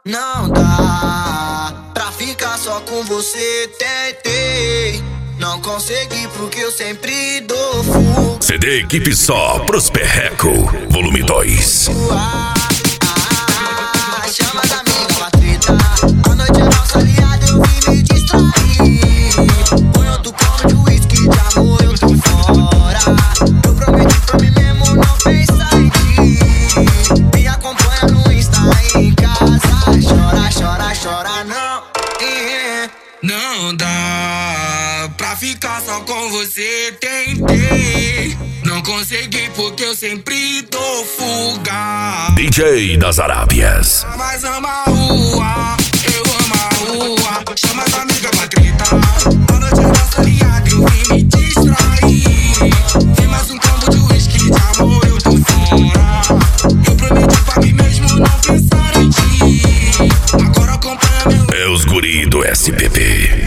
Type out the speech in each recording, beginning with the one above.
Não dá pra ficar só com você, tentei. Não consegui porque eu sempre dou fuga. CD Equipe Só Prosperreco, volume 2. Chama da amiga pra treta. A noite é nossa aliada, eu vim me distrair. Põe outro copo de uísque, de amor eu tô fora. Eu prometi pra mim mesmo não pensar em ti. Me acompanha no Insta em casa. Chora, chora, chora, não. Não dá pra ficar só com você, tentei. Não consegui porque eu sempre dou fuga. DJ das Arábias. Mas ama a rua, eu amo a rua. Chama as amigas pra treta. A noite é nossa aliada, eu vim me distrair. Vem mais um combo de uísque, de amor eu tô fora. Eu prometi pra mim mesmo não pensar em ti. Agora acompanha meu... É os guri do SPP.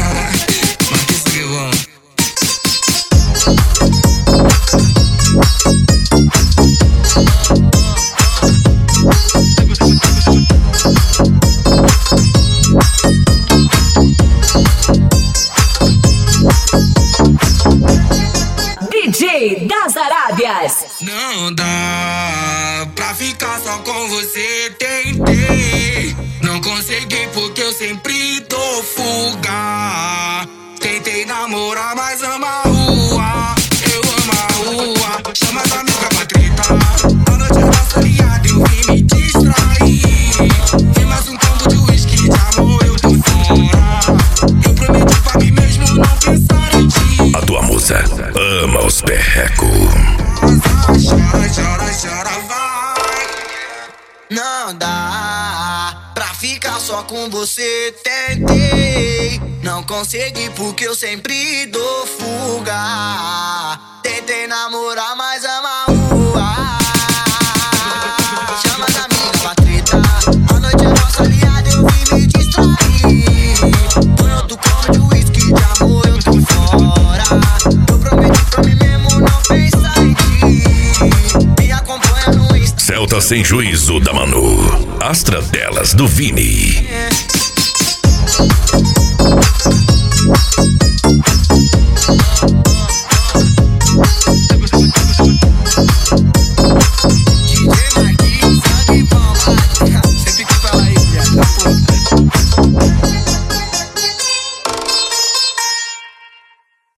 DJ das Arábias. Não dá pra ficar só com você, tentei. Não consegui porque eu sempre dou fuga. Tentei namorar, mas amo a rua. Eu amo a rua. Chama as amigas pra treta. A noite é nossa aliada, eu vim me distrair. Vem mais um combo de uísque, de amor eu tô fora. Eu prometi pra mim mesmo não pensar em ti. A tua musa ama os perreco. Chora, chora, chora, vai. Não dá pra ficar só com você, tentei. Não consegui porque eu sempre dou fuga. Tentei namorar, mas amo a rua. Chama as amigas pra treta. A noite é nossa aliada, eu vim me distrair. Põe outro copo de uísque, de amor eu tô fora. Eu prometi pra mim mesmo não pensar em ti. Me acompanha no Insta. Celta Sem Juízo da Manu. As Delas do Vini.